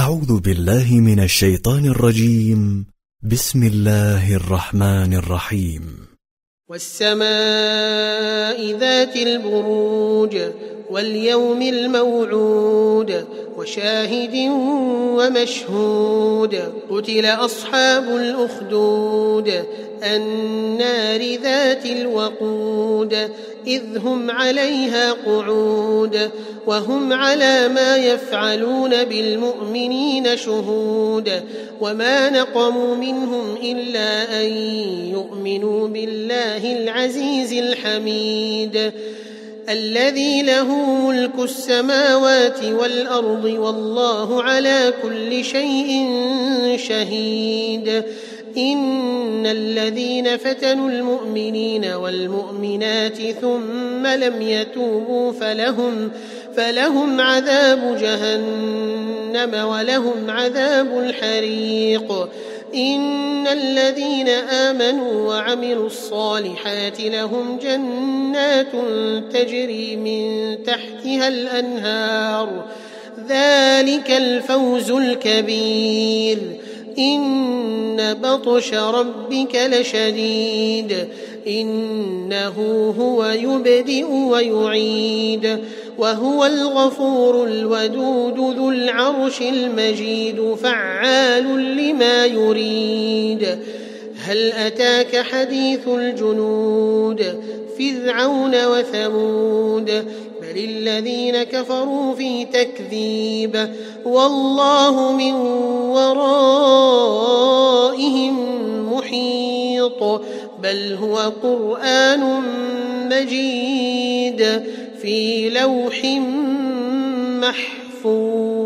أعوذ بالله من الشيطان الرجيم. بسم الله الرحمن الرحيم. والسماء ذات البروج واليوم الموعود وشاهد ومشهود. قتل أصحاب الأخدود النار ذات الوقود إذ هم عليها قعود وهم على ما يفعلون بالمؤمنين شهود. وما نقموا منهم إلا أن يؤمنوا بالله العزيز الحميد الذي له ملك السماوات والأرض والله على كل شيء شهيد. إن الذين فتنوا المؤمنين والمؤمنات ثم لم يتوبوا فلهم عذاب جهنم ولهم عذاب الحريق. إن الذين آمنوا وعملوا الصالحات لهم جنات تجري من تحتها الأنهار ذلك الفوز الكبير. إن بطش ربك لشديد إنه هو يبدئ ويعيد وهو الغفور الودود ذو العرش المجيد فعال لما يريد. هل أتاك حديث الجنود فرعون وثمود بل الذين كفروا في تكذيب والله من ورائهم محيط. بل هو قرآن مجيد في لوح محفوظ.